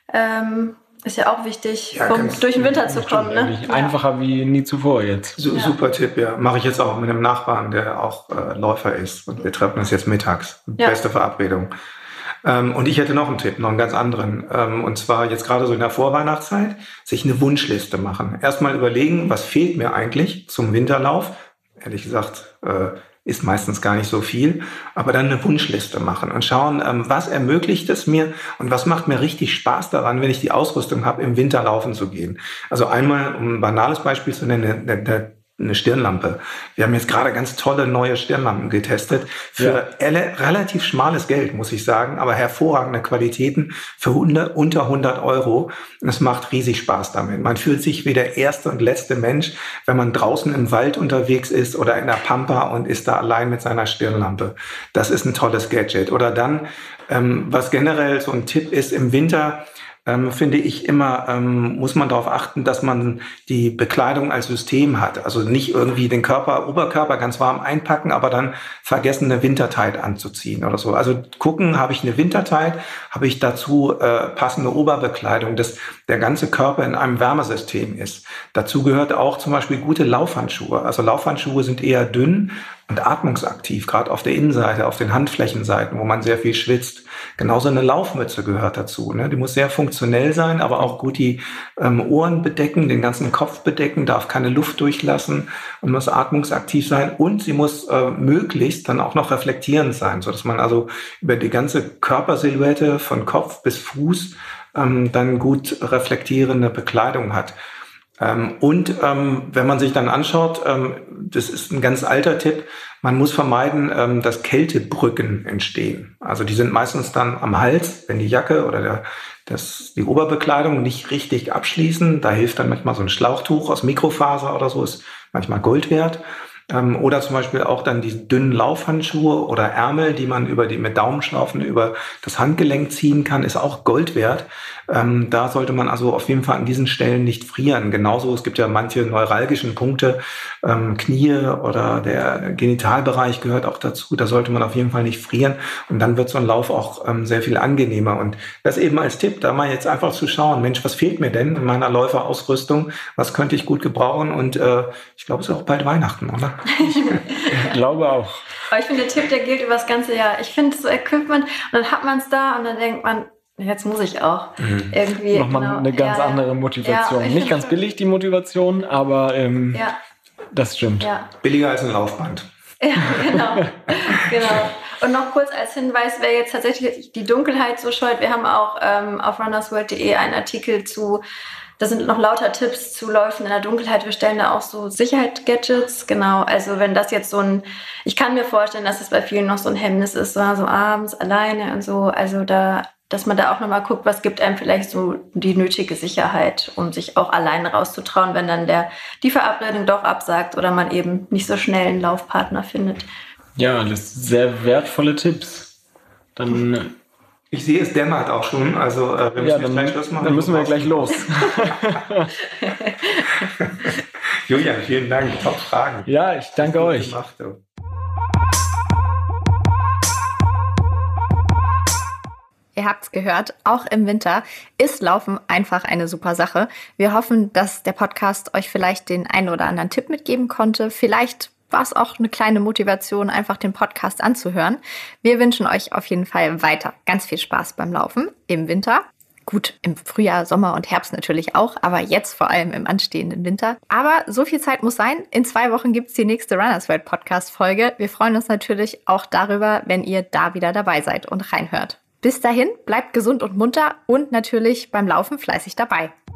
ist ja auch wichtig, um durch den Winter zu kommen. Ne? Einfacher wie nie zuvor jetzt. Super Tipp, ja. Mache ich jetzt auch mit einem Nachbarn, der auch Läufer ist. Und wir treffen uns jetzt mittags. Beste Verabredung. Und ich hätte noch einen Tipp, noch einen ganz anderen. Und zwar jetzt gerade so in der Vorweihnachtszeit, sich eine Wunschliste machen. Erstmal überlegen, was fehlt mir eigentlich zum Winterlauf? Ehrlich gesagt, ist meistens gar nicht so viel, aber dann eine Wunschliste machen und schauen, was ermöglicht es mir und was macht mir richtig Spaß daran, wenn ich die Ausrüstung habe, im Winter laufen zu gehen. Also einmal, um ein banales Beispiel zu nennen, eine Stirnlampe. Wir haben jetzt gerade ganz tolle neue Stirnlampen getestet für relativ schmales Geld, muss ich sagen, aber hervorragende Qualitäten für unter 100 Euro. Und es macht riesig Spaß damit. Man fühlt sich wie der erste und letzte Mensch, wenn man draußen im Wald unterwegs ist oder in der Pampa und ist da allein mit seiner Stirnlampe. Das ist ein tolles Gadget. Oder dann, was generell so ein Tipp ist, im Winter finde ich immer, muss man darauf achten, dass man die Bekleidung als System hat. Also nicht irgendwie den Oberkörper ganz warm einpacken, aber dann vergessen, eine Wintertight anzuziehen oder so. Also gucken, habe ich eine Wintertight, habe ich dazu passende Oberbekleidung, dass der ganze Körper in einem Wärmesystem ist. Dazu gehört auch zum Beispiel gute Laufhandschuhe. Also Laufhandschuhe sind eher dünn und atmungsaktiv, gerade auf der Innenseite, auf den Handflächenseiten, wo man sehr viel schwitzt. Genauso eine Laufmütze gehört dazu. Ne? Die muss sehr funktionell sein, aber auch gut die Ohren bedecken, den ganzen Kopf bedecken, darf keine Luft durchlassen und muss atmungsaktiv sein. Und sie muss möglichst dann auch noch reflektierend sein, sodass man also über die ganze Körpersilhouette von Kopf bis Fuß dann gut reflektierende Bekleidung hat. Wenn man sich dann anschaut, das ist ein ganz alter Tipp, man muss vermeiden, dass Kältebrücken entstehen. Also die sind meistens dann am Hals, wenn die Jacke oder die Oberbekleidung nicht richtig abschließen. Da hilft dann manchmal so ein Schlauchtuch aus Mikrofaser oder so, ist manchmal Gold wert. Oder zum Beispiel auch dann die dünnen Laufhandschuhe oder Ärmel, die man mit Daumenschlaufen über das Handgelenk ziehen kann, ist auch Gold wert. Da sollte man also auf jeden Fall an diesen Stellen nicht frieren. Genauso, es gibt ja manche neuralgischen Punkte, Knie oder der Genitalbereich gehört auch dazu. Da sollte man auf jeden Fall nicht frieren. Und dann wird so ein Lauf auch sehr viel angenehmer. Und das eben als Tipp, da mal jetzt einfach zu schauen, Mensch, was fehlt mir denn in meiner Läuferausrüstung? Was könnte ich gut gebrauchen? Und ich glaube, es ist auch bald Weihnachten, oder? Ich glaube auch. Aber ich finde, der Tipp, der gilt über das ganze Jahr. Ich finde, so Equipment, und dann hat man es da und dann denkt man, jetzt muss ich auch irgendwie. Nochmal eine ganz andere Motivation. Ja. Nicht ganz billig, die Motivation, aber das stimmt. Ja. Billiger als ein Laufband. Ja, genau. Und noch kurz als Hinweis, wer jetzt tatsächlich die Dunkelheit so scheut, wir haben auch auf runnersworld.de einen Artikel zu, da sind noch lauter Tipps zu Läufen in der Dunkelheit. Wir stellen da auch so Sicherheitsgadgets. Genau, also wenn das jetzt ich kann mir vorstellen, dass es bei vielen noch so ein Hemmnis ist, so abends alleine und so. Also dass man da auch nochmal guckt, was gibt einem vielleicht so die nötige Sicherheit, um sich auch alleine rauszutrauen, wenn dann die Verabredung doch absagt oder man eben nicht so schnell einen Laufpartner findet. Ja, das sind sehr wertvolle Tipps. Dann... Ich sehe, es dämmert auch schon, also wir müssen jetzt gleich Schluss machen. Dann müssen wir gleich los. Julian, vielen Dank, top Fragen. Ja, ich danke euch. Gemacht, du. Ihr habt's gehört, auch im Winter ist Laufen einfach eine super Sache. Wir hoffen, dass der Podcast euch vielleicht den einen oder anderen Tipp mitgeben konnte. Vielleicht war es auch eine kleine Motivation, einfach den Podcast anzuhören. Wir wünschen euch auf jeden Fall weiter ganz viel Spaß beim Laufen im Winter. Gut, im Frühjahr, Sommer und Herbst natürlich auch, aber jetzt vor allem im anstehenden Winter. Aber so viel Zeit muss sein. In 2 Wochen gibt's die nächste Runners World Podcast-Folge. Wir freuen uns natürlich auch darüber, wenn ihr da wieder dabei seid und reinhört. Bis dahin, bleibt gesund und munter und natürlich beim Laufen fleißig dabei.